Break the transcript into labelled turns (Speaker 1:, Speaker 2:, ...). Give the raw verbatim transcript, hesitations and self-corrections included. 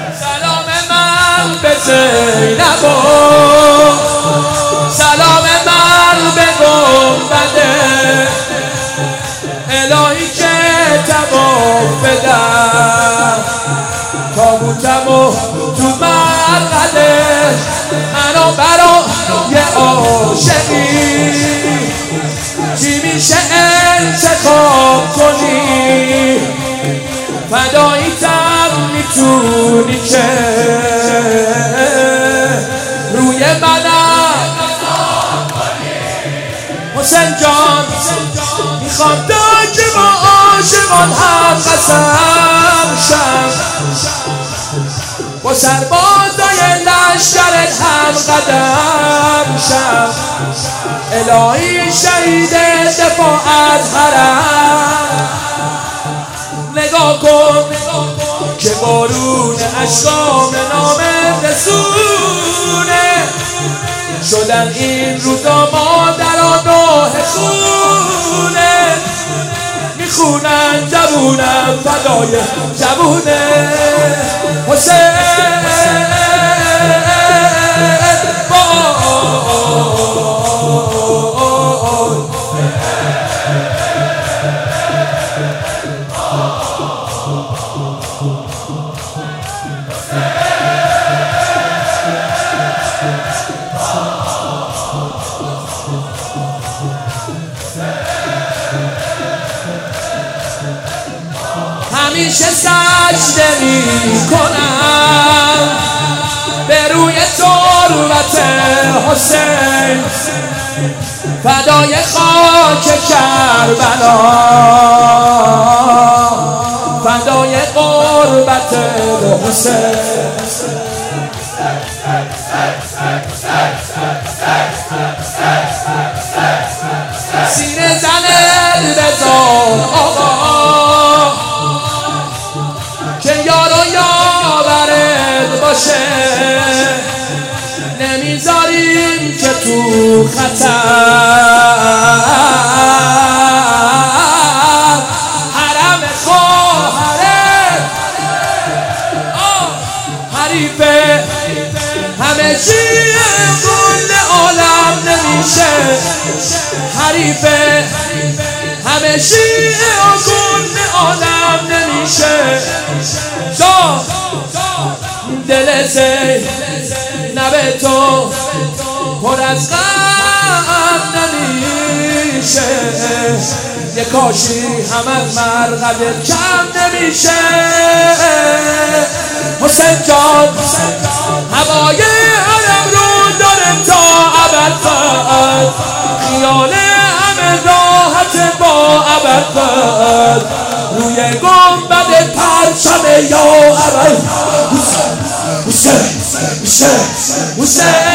Speaker 1: سلام من به زینب و سلام من به گنبده الهی که تواف بدم تابوتم و تو مرقده منو برای عاشقی چی میشه انتخاب کنی فداییتم میتونی که روی منم حسین جان میخوام تا که با عاشقان هم قسم شم با سربازای لشکرت هم قدم شم الهی شهید دفاع از حرم نگاه کن که بارون اشکام نام رسونه شدن این روزا مادران نوح خونه میخونن جوونم فدای جوونه حسین همیشه سجده می کنم به روی تربت حسین فدای خاک کربلا فدای قربت حسین سینه زنه بزار آقا که یار و یاورت باشه نمیذاریم که تو خطر حرم خواهرت حریفه همه چی کل عالم نمیشه حریفه همه چی کل عالم نمیشه جا دل زینب تو پر از غم نمیشه یه کاشی هم از مرقدت کم نمیشه حسین جان هوای علم رو داره تا ابد خیال همه راحت با ابد روی گنبد پرچم یا ابد حسین حسین حسین حسین